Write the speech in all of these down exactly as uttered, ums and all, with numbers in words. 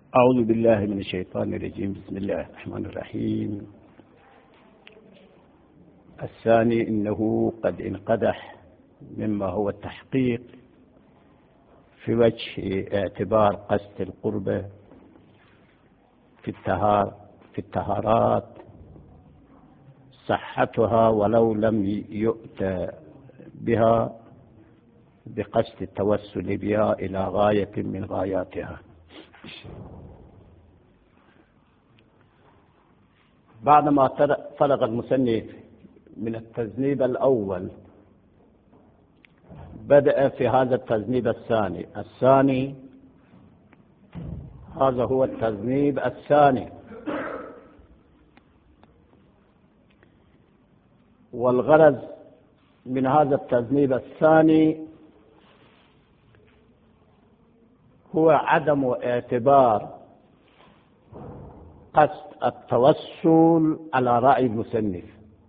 أعوذ بالله من الشيطان الرجيم. بسم الله الرحمن الرحيم. الثاني إنه قد انقدح مما هو التحقيق في وجه اعتبار قصد القربة في التهار في التهارات صحتها ولو لم يؤت بها بقصد التوسل بها إلى غاية من غاياتها. بعدما فرغ المصنف من التذنيب الأول بدأ في هذا التذنيب الثاني. الثاني هذا هو التذنيب الثاني، والغرض من هذا التذنيب الثاني هو عدم اعتبار قصد التوسل على رأي المصنف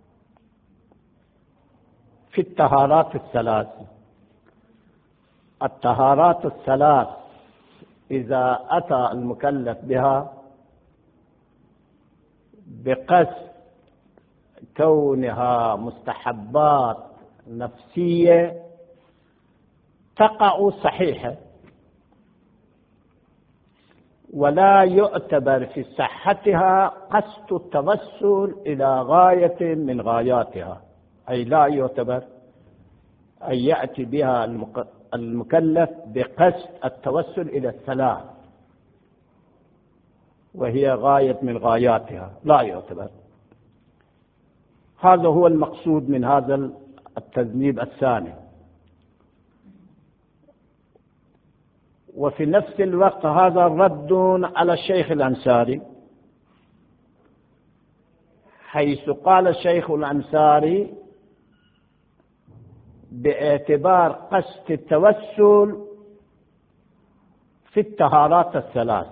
في الطهارات الثلاث. الطهارات الثلاث إذا أتى المكلف بها بقصد كونها مستحبات نفسية تقع صحيحة، ولا يعتبر في صحتها قصد التوسل إلى غاية من غاياتها، أي لا يعتبر أن يأتي بها المكلف بقصد التوسل إلى الثلاث وهي غاية من غاياتها، لا يعتبر. هذا هو المقصود من هذا التذنيب الثاني. وفي نفس الوقت هذا رد على الشيخ الأنصاري، حيث قال الشيخ الأنصاري باعتبار قصد التوسل في الطهارات الثلاث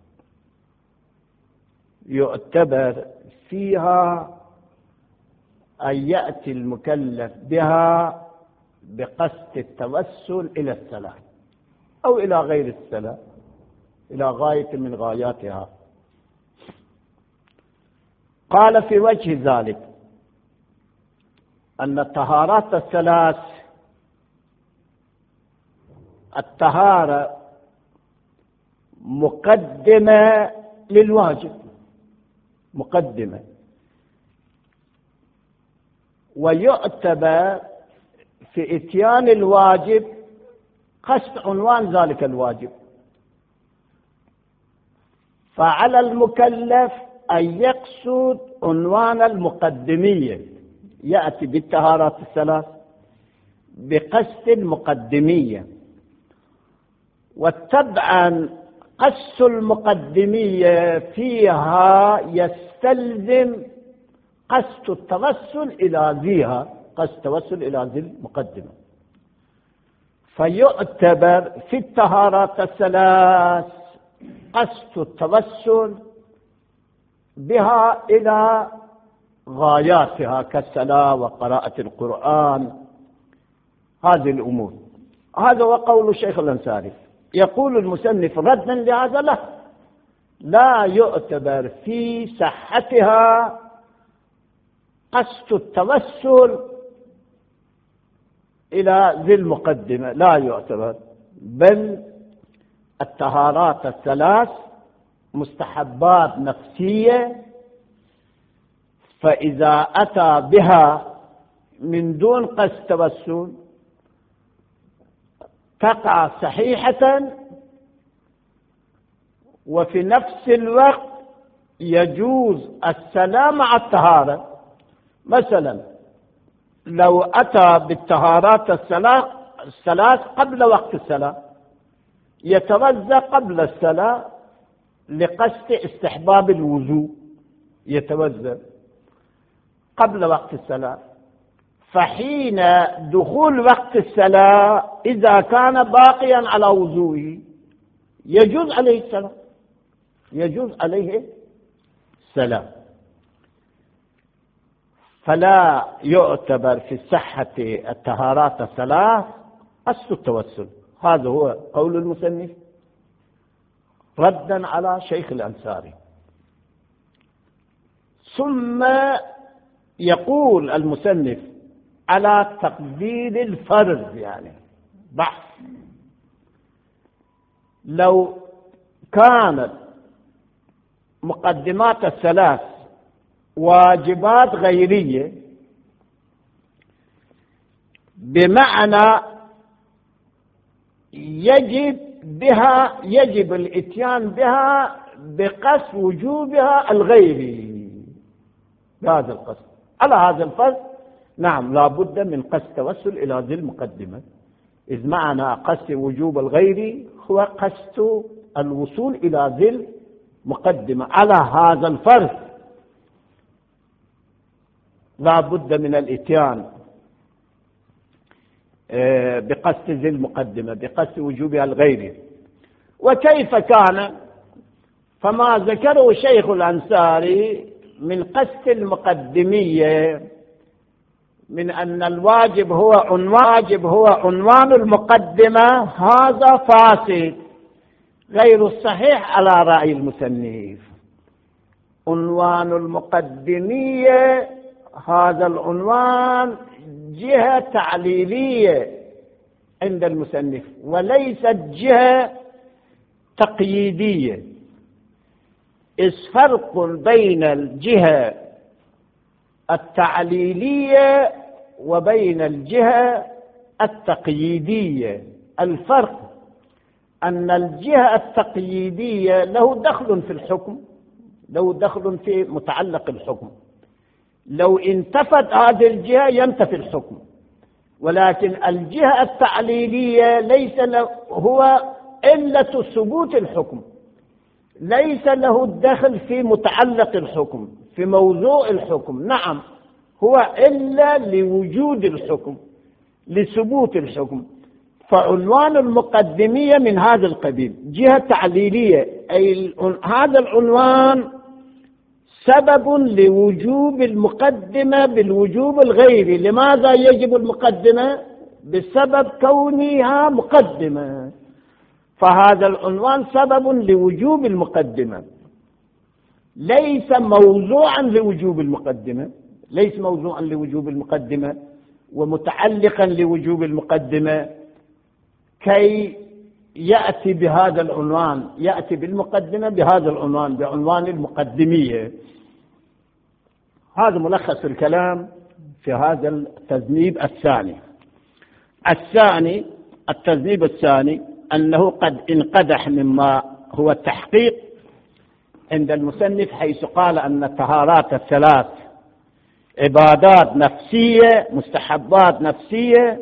يعتبر فيها أن يأتي المكلف بها بقصد التوسل إلى الثلاث أو إلى غير الثلاث، إلى غاية من غاياتها. قال في وجه ذلك أن الطهارات الثلاث الطهارة مقدمة للواجب، مقدمة، ويعتبر في إتيان الواجب قصد عنوان ذلك الواجب، فعلى المكلف أن يقصد عنوان المقدمية، يأتي بالطهارات الثلاث بقصد المقدمية، وطبعا قصد المقدمية فيها يستلزم قصد التوسل إلى ذيها، قصد التوسل إلى ذي المقدمة، فيعتبر في الطهارات الثلاث قصد التوسل بها إلى غاياتها كالصلاة وقراءة القرآن، هذه الأمور. هذا هو قول الشيخ الأنصاري. يقول المصنف ردا لهذا لا لا يعتبر في صحتها قصد التوسل إلى ذي المقدمة، لا يعتبر، بل الطهارات الثلاث مستحبات نفسية، فإذا أتى بها من دون قصد توسل تقع صحيحة، وفي نفس الوقت يجوز السلام مع الطهارة. مثلا لو أتى بالطهارات الثلاث قبل وقت الصلاة، يتوضأ قبل الصلاة لقصد استحباب الوضوء، يتوضأ قبل وقت الصلاة، فحين دخول وقت الصلاة إذا كان باقيا على وضوءه يجوز عليه الصلاة، يجوز عليه الصلاة، فلا يعتبر في صحة الطهارات الثلاث قصد التوسل. هذا هو قول المصنف، ردا على شيخ الأنصاري. ثم يقول المصنف على تقدير الفرض، يعني بحث. لو كانت مقدمات الثلاث واجبات غيرية بمعنى يجب بها يجب الاتيان بها بقصد وجوبها الغيري بهذا القصد، على هذا الفرض نعم لا بد من قصد توسل إلى ذي المقدمة، إذ معنى قصد وجوب الغيري هو قصد الوصول إلى ذي المقدمة. على هذا الفرض لا بد من الاتيان بقصد ذي المقدمة بقصد وجوبها الغيري. وكيف كان؟ فما ذكره شيخ الأنصاري من قصد المقدمية من أن الواجب هو عنوان هو عنوان المقدمة، هذا فاسد غير الصحيح على رأي المصنف. عنوان المقدمية هذا العنوان جهة تعليلية عند المصنف وليست جهة تقييدية، إذ فرق بين الجهة التعليلية وبين الجهة التقييدية. الفرق أن الجهة التقييدية له دخل في الحكم، له دخل في متعلق الحكم، لو انتفت هذه الجهة ينتفي الحكم. ولكن الجهة التعليلية ليس له هو علة ثبوت الحكم، ليس له الدخل في متعلق الحكم في موضوع الحكم، نعم هو إلا لوجود الحكم لثبوت الحكم. فعنوان المقدمية من هذا القبيل جهة تعليلية، أي هذا العنوان سبب لوجوب المقدمة بالوجوب الغيري. لماذا يجب المقدمة؟ بسبب كونها مقدمة، فهذا العنوان سبب لوجوب المقدمة، ليس موضوعا لوجوب المقدمة، ليس موضوعا لوجوب المقدمة ومتعلقا لوجوب المقدمة كي يأتي بهذا العنوان، يأتي بالمقدمة بهذا العنوان بعنوان المقدمية. هذا ملخص الكلام في هذا التذنيب الثاني. الثاني التذنيب الثاني أنه قد انقدح مما هو التحقيق عند المصنف، حيث قال أن الطهارات الثلاث عبادات نفسية مستحبات نفسية،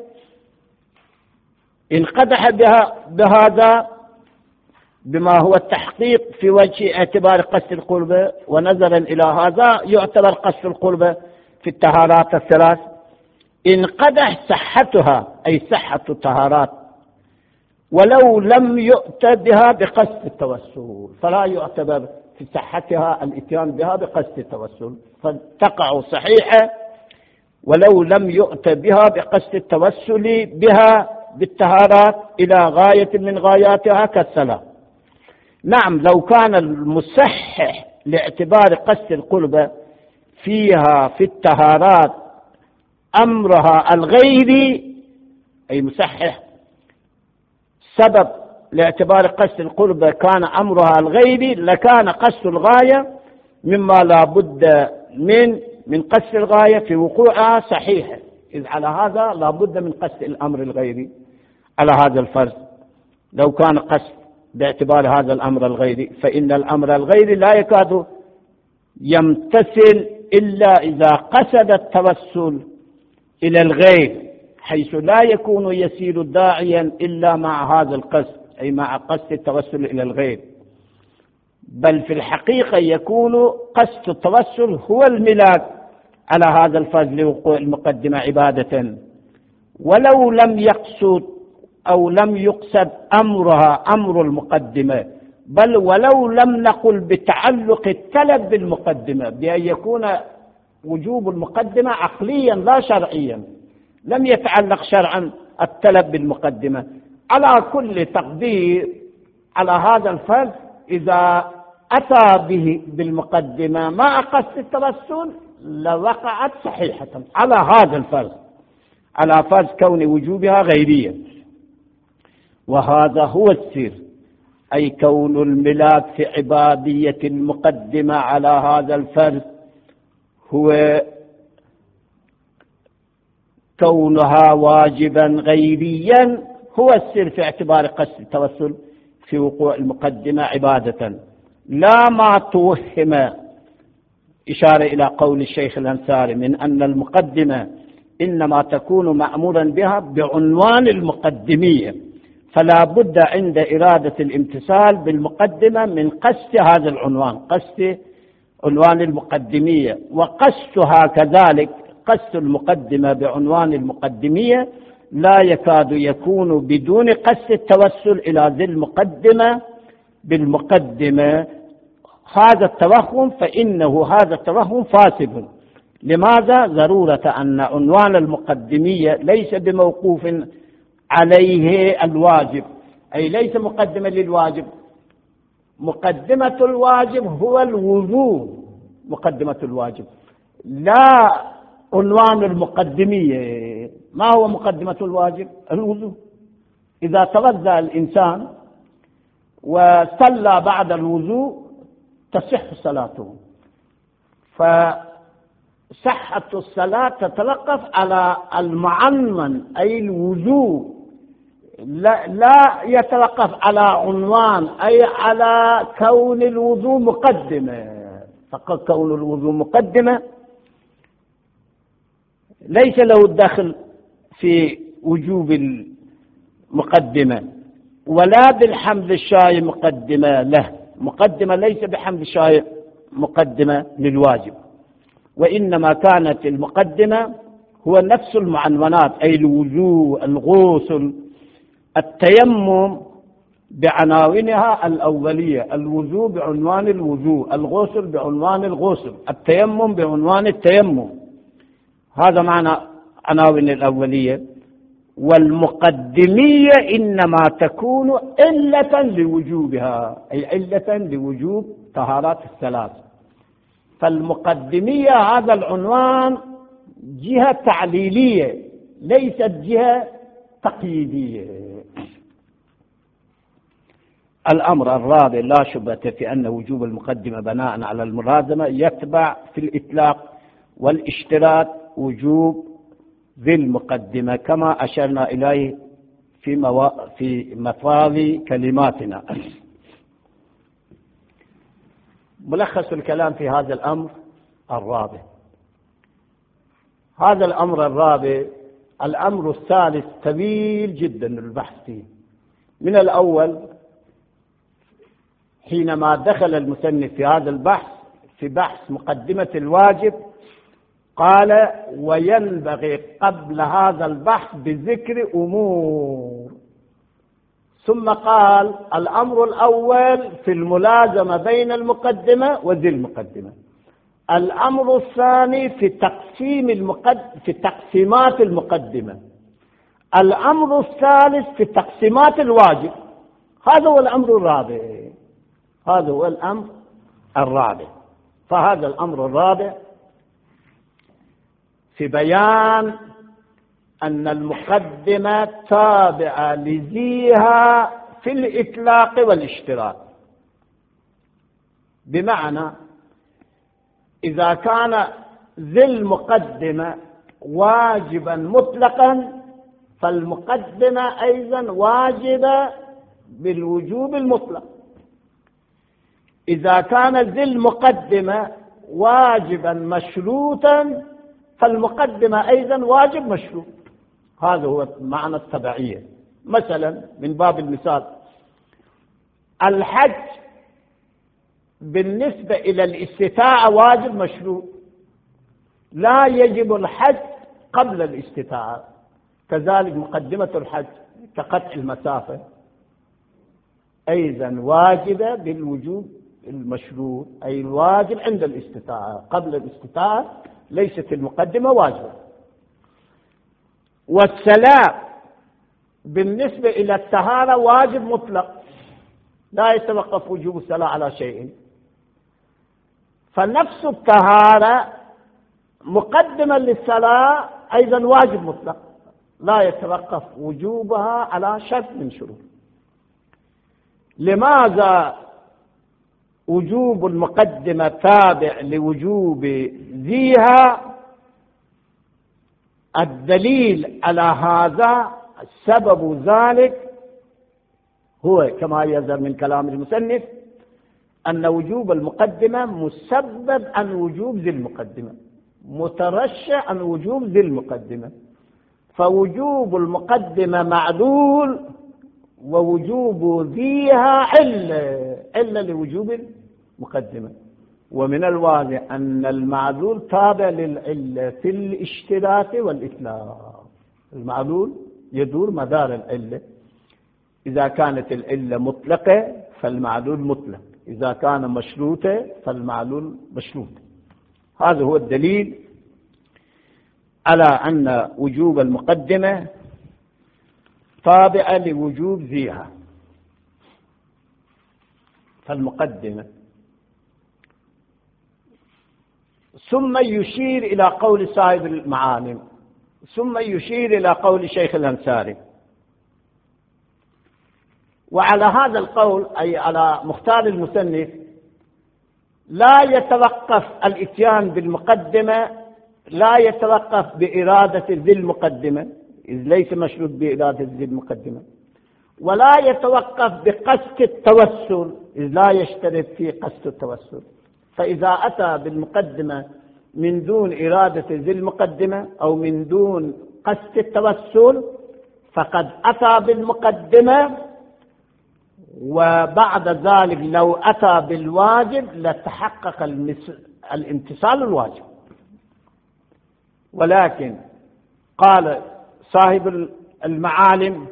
انقدح بها بهذا بما هو التحقيق في وجه اعتبار قصد القربة، ونظرا إلى هذا يعتبر قصد القربة في الطهارات الثلاث. انقدح صحتها أي صحة الطهارات ولو لم يؤت بها بقصد التوسل، فلا يعتبر في صحتها الاتيان بها بقصد التوسل، فتقع صحيحة ولو لم يؤت بها بقصد التوسل بها بالطهارات إلى غاية من غاياتها كالصلاة. نعم لو كان المصحح لاعتبار قصد القربة فيها في الطهارات أمرها الغيري، أي مصحح سبب لاعتبار قصد القربة كان أمرها الغيري، لكان قصد الغاية مما لا بد من من قصد الغاية في وقوعها صحيحة، إذ على هذا لا بد من قصد الأمر الغيري. على هذا الفرض لو كان قصد باعتبار هذا الأمر الغيري، فإن الأمر الغيري لا يكاد يمتثل إلا إذا قصد التوسل إلى الغير، حيث لا يكون يسير داعيا إلا مع هذا القصد، أي مع قصد التوسل إلى الغير، بل في الحقيقة يكون قصد التوسل هو الملاك على هذا الفرض لوقوع المقدمة عبادة، ولو لم يقصد أو لم يقصد أمرها أمر المقدمة، بل ولو لم نقل بتعلق الطلب بالمقدمة، بأن يكون وجوب المقدمة عقليا لا شرعيا، لم يتعلق شرعا الطلب بالمقدمة. على كل تقدير على هذا الفرض إذا أتى به بالمقدمة مع قصد التوسل لوقعت صحيحة على هذا الفرض، على فرض كون وجوبها غيرية. وهذا هو السر، أي كون الملاك في عبادية المقدمة على هذا الفرض هو كونها واجبا غيريا، هو السر في اعتبار قصد التوسل في وقوع المقدمة عبادة، لا ما توهم، إشارة إلى قول الشيخ الأنصاري من أن المقدمة إنما تكون مأمورا بها بعنوان المقدمية، فلا بد عند إرادة الامتثال بالمقدمة من قصد هذا العنوان، قصد عنوان المقدمية. وقصدها كذلك، قصد المقدمة بعنوان المقدمية لا يكاد يكون بدون قصد التوسل إلى ذي المقدمة بالمقدمة. هذا التوهم فإنه هذا التوهم فاسد. لماذا؟ ضرورة أن عنوان المقدمية ليس بموقوف عليه الواجب، أي ليس مقدمة للواجب. مقدمة الواجب هو الوجوب، مقدمة الواجب لا عنوان المقدمية. ما هو مقدمة الواجب؟ الوضوء. إذا توضأ الإنسان وصلى بعد الوضوء تصح صلاته، فصحة الصلاة تتوقف على المعنون أي الوضوء، لا, لا يتوقف على عنوان أي على كون الوضوء مقدمة. فقط كون الوضوء مقدمة ليس له الدخل في وجوب المقدمة، ولا بالحمد الشاي مقدمة له، مقدمة ليس بحمد الشاي مقدمة للواجب، وإنما كانت المقدمة هو نفس المعنونات أي الوضوء، الغسل، التيمم بعناوينها الأولية، الوضوء بعنوان الوضوء، الغسل بعنوان الغسل، التيمم بعنوان التيمم، هذا معنى عناوين الأولية. والمقدمية إنما تكون علة لوجوبها، أي علة لوجوب طهارات الثلاث. فالمقدمية هذا العنوان جهة تعليلية ليست جهة تقييدية. الأمر الرابع لا شبهة في أن وجوب المقدمة بناء على الملازمة يتبع في الإطلاق والاشتراط وجوب ذي المقدمة كما أشرنا إليه في, مو... في مفاضي كلماتنا. ملخص الكلام في هذا الأمر الرابع. هذا الأمر الرابع الأمر الثالث طويل جدا البحث فيه. من الأول حينما دخل المصنف في هذا البحث في بحث مقدمة الواجب قال وينبغي قبل هذا البحث بذكر أمور، ثم قال الأمر الأول في الملازمة بين المقدمة وذي المقدمة، الأمر الثاني في تقسيم المقدمة في تقسيمات المقدمة، الأمر الثالث في تقسيمات الواجب. هذا هو الأمر الرابع، هذا هو الأمر الرابع. فهذا الأمر الرابع في بيان أن المقدمة تابعة لذيها في الإطلاق والاشتراك، بمعنى إذا كان ذي المقدمة واجبا مطلقا فالمقدمة أيضا واجبة بالوجوب المطلق. إذا كان ذي المقدمة واجبا مشروطا فالمقدمة أيضا واجب مشروط. هذا هو معنى التبعية. مثلا من باب المثال الحج بالنسبة إلى الاستطاعة واجب مشروط، لا يجب الحج قبل الاستطاعة. كذلك مقدمة الحج كقطع المسافة أيضا واجبة بالوجوب المشروط، أي الواجب عند الاستطاعة، قبل الاستطاعة ليست المقدمة واجبة. والسلام بالنسبة إلى الطهارة واجب مطلق، لا يتوقف وجوب الصلاة على شيء. فنفس الطهارة مقدمة للصلاة أيضا واجب مطلق، لا يتوقف وجوبها على شرط من شروط. لماذا وجوب المقدمة تابع لوجوب ذيها؟ الدليل على هذا سبب ذلك هو كما يظهر من كلام المصنف أن وجوب المقدمة مسبب عن وجوب ذي المقدمة، مترشح عن وجوب ذي المقدمة. فوجوب المقدمة معلول ووجوب ذيها علة علة لوجوب المقدمة. ومن الواضح أن المعلول تابع للعلة في الاشتراك والإطلاق. المعلول يدور مدار العلة، إذا كانت العلة مطلقة فالمعلول مطلق، إذا كان مشروطة فالمعلول مشروط. هذا هو الدليل على أن وجوب المقدمة تابع لوجوب ذيها. فالمقدمة ثم يشير إلى قول صاحب المعالم، ثم يشير إلى قول شيخ الأنصاري. وعلى هذا القول أي على مختار المصنف لا يتوقف الإتيان بالمقدمة، لا يتوقف بإرادة ذي المقدمة إذ ليس مشروط بإرادة ذي المقدمة، ولا يتوقف بقصد التوسل إذ لا يشترط في قصد التوسل. فإذا أتى بالمقدمة من دون إرادة ذي المقدمة أو من دون قصد التوسل فقد أتى بالمقدمة، وبعد ذلك لو أتى بالواجب لتحقق الامتثال الواجب. ولكن قال صاحب المعالم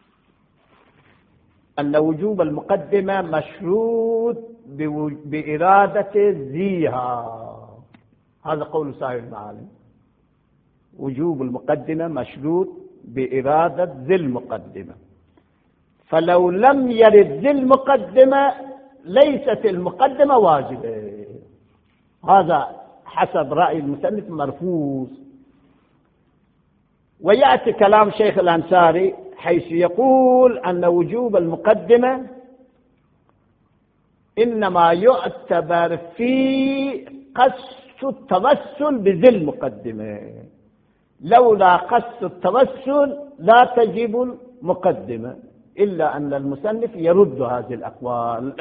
أن وجوب المقدمة مشروط بإرادة ذيها. هذا قول صاحب المعالم، وجوب المقدمة مشروط بإرادة ذي المقدمة. فلو لم يرد ذي المقدمة ليست المقدمة واجبة. هذا حسب رأي المصنف مرفوض. ويأتي كلام شيخ الأنصاري حيث يقول أن وجوب المقدمة إنما يعتبر في قصد التوسل بذي المقدمة، لولا قصد التوسل لا تجب المقدمة، إلا أن المصنف يرد هذه الأقوال.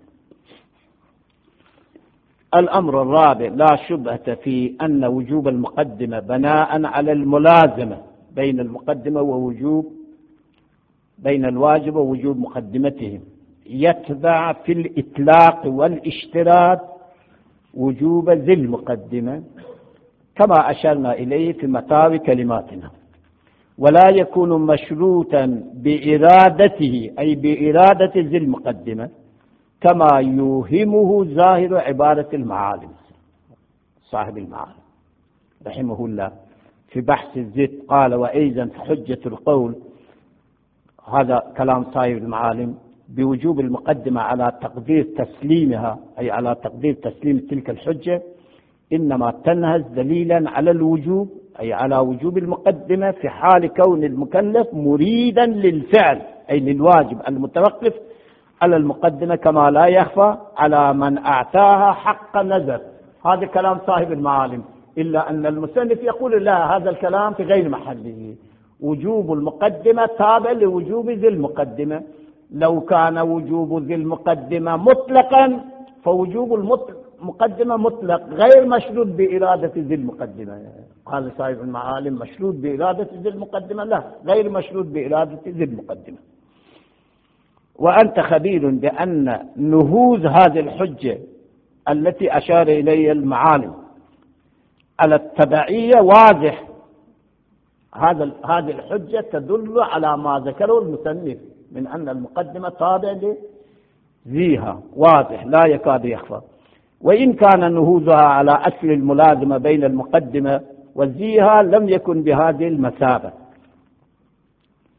الأمر الرابع لا شبهة في أن وجوب المقدمة بناء على الملازمة بين المقدمة ووجوب بين الواجب ووجوب مقدمتهم، يتبع في الإطلاق والاشتراك وجوب ذي المقدمة كما أشرنا إليه في مطاوي كلماتنا، ولا يكون مشروطا بإرادته أي بإرادة ذي المقدمة كما يوهمه ظاهر عبارة المعالم. صاحب المعالم رحمه الله في بحث الزيت قال: وأيضا حجة القول، هذا كلام صاحب المعالم، بوجوب المقدمة على تقدير تسليمها أي على تقدير تسليم تلك الحجة إنما تنهز دليلا على الوجوب أي على وجوب المقدمة في حال كون المكلف مريدا للفعل أي للواجب المتوقف على المقدمة، كما لا يخفى على من أعطاها حق نظر. هذا كلام صاحب المعالم، إلا أن المصنف يقول لا، هذا الكلام في غير محله. وجوب المقدمة تابع لوجوب ذي المقدمة. لو كان وجوب ذي المقدمة مطلقا فوجوب المقدمة مطلق غير مشروط بإرادة ذي المقدمة. قال صاحب المعالم مشروط بإرادة ذي المقدمة، لا، غير مشروط بإرادة ذي المقدمة. وأنت خبير بأن نهوض هذه الحجة التي أشار إليها المعالم على التبعية واضح. هذا هذه الحجة تدل على ما ذكره المصنف من أن المقدمة تابع لذيها، واضح لا يكاد يخفى. وإن كان نهوضها على أصل الملازمة بين المقدمة وذيها لم يكن بهذه المثابة.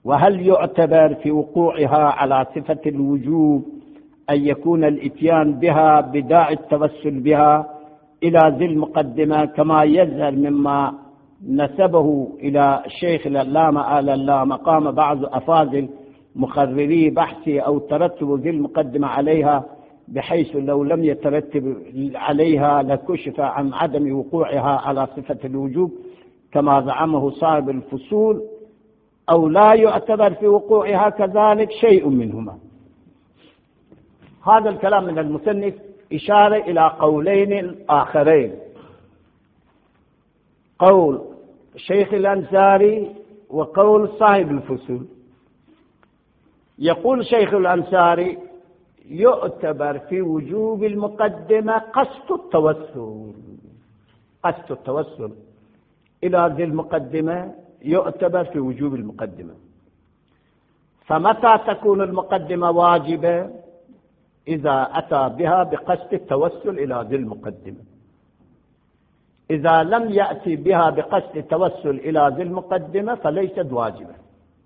وهل يعتبر في وقوعها على صفة الوجوب أن يكون الإتيان بها بداعي التوسل بها إلى ذي المقدمة كما يظهر مما نسبه إلى الشيخ العلامة آل الله مقام بعض أفاضل مقرري بحثي أو ترتب ذي المقدمة عليها، بحيث لو لم يترتب عليها لكشف عن عدم وقوعها على صفة الوجوب كما زعمه صاحب الفصول، أو لا يعتبر في وقوعها كذلك شيء منهما. هذا الكلام من المصنف إشارة إلى قولين آخرين، قول الشيخ الأنصاري وقول صاحب الفصول. يقول شيخ الأنصاري: يعتبر في وجوب المقدمة قصد التوسل، قصد التوسل إلى ذي المقدمة يعتبر في وجوب المقدمة. فمتى تكون المقدمة واجبة؟ إذا أتى بها بقصد التوسل إلى ذي المقدمة. إذا لم يأتي بها بقصد التوسل إلى ذي المقدمة فليست واجبة،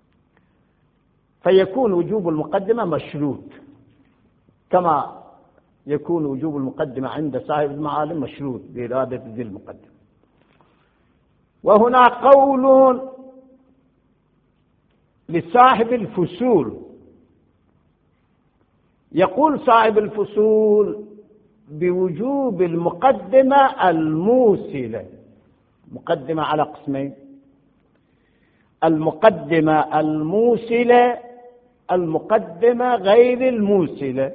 فيكون وجوب المقدمة مشروط، كما يكون وجوب المقدمة عند صاحب المعالم مشروط بإرادة ذي المقدمة. وهنا قول لصاحب الفصول، يقول صاحب الفصول بوجوب المقدمة الموصلة. مقدمة على قسمين: المقدمة الموصلة، المقدمة غير الموصلة.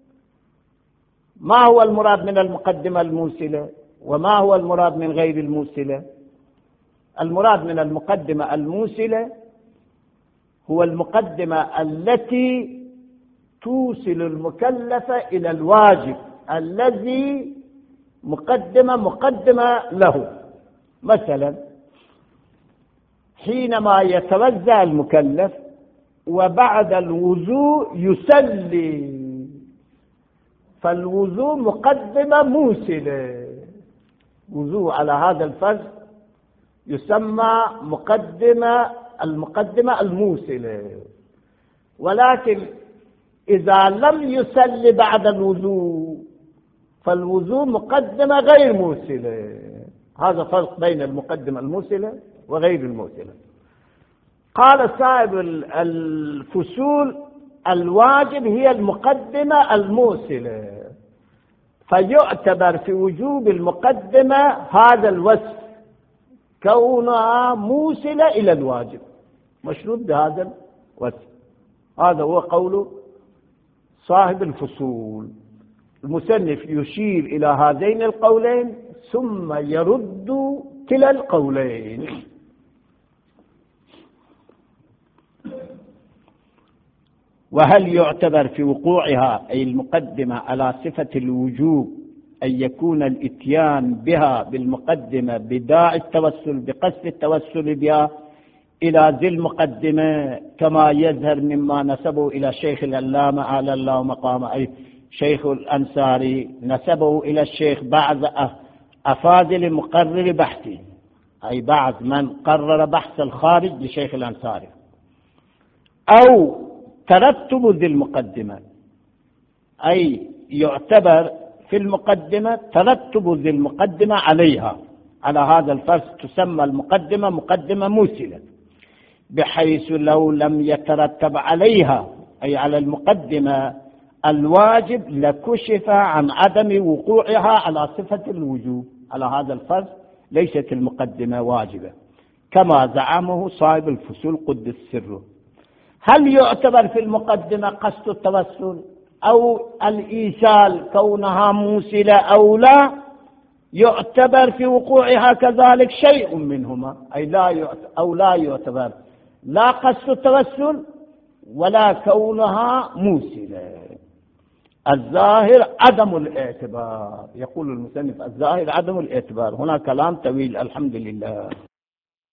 ما هو المراد من المقدمة الموصلة وما هو المراد من غير الموصلة؟ المراد من المقدمة الموصلة هو المقدمة التي توصل المكلف إلى الواجب الذي مقدمة مقدمة له. مثلا حينما يتوزع المكلف وبعد الوضوء يصلي، فالوضوء مقدمة موصلة، وضوء على هذا الفرض يسمى مقدمة، المقدمة الموصلة. ولكن إذا لم يصلي بعد الوضوء فالوضوء مقدمة غير موصلة. هذا فرق بين المقدمة الموصلة وغير الموصلة. قال صاحب الفصول: الواجب هي المقدمة الموصلة، فيعتبر في وجوب المقدمة هذا الوصف، كونها موصلة إلى الواجب، مشروط بهذا الوصف. هذا هو قول صاحب الفصول. المصنف يشير إلى هذين القولين ثم يرد كلا القولين. وهل يعتبر في وقوعها أي المقدمة على صفة الوجوب أن يكون الإتيان بها بالمقدمة بداعي التوسل بقصد التوسل بها إلى ذي المقدمة كما يظهر مما نسبه إلى شيخ العلامة آل الله مقام أي شيخ الأنصاري، نسبه إلى الشيخ بعض أفاضل مقرر بحثه، أي بعض من قرر بحث الخارج لشيخ الأنصاري، أو ترتب ذي المقدمة، أي يعتبر في المقدمة ترتب ذي المقدمة عليها، على هذا الفرض تسمى المقدمة مقدمة موصلة، بحيث لو لم يترتب عليها أي على المقدمة الواجب لكشف عن عدم وقوعها على صفة الوجوب. على هذا الفرض ليست المقدمة واجبة كما زعمه صاحب الفصول قدس سره. هل يعتبر في المقدمة قصد التوسل أو الإيصال كونها موصلة أو لا؟ يعتبر في وقوعها كذلك شيء منهما، أي لا أو لا يعتبر لا قصد التوسل ولا كونها موصلة. الظاهر عدم الاعتبار. يقول المصنف: الظاهر عدم الاعتبار. هنا كلام طويل. الحمد لله.